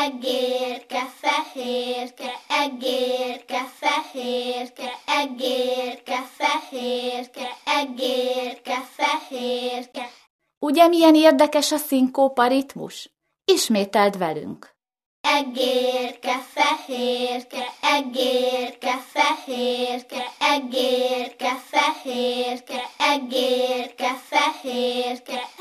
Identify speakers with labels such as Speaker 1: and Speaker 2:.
Speaker 1: egérke, fehérke, egérke, fehérke, egérke, fehérke, egérke, fehérke.
Speaker 2: Ugye milyen érdekes a szinkópa ritmus? Ismételd velünk.
Speaker 1: Egérke, fehérke, egérke, fehérke, egérke, fehérke, egérke, fehérke,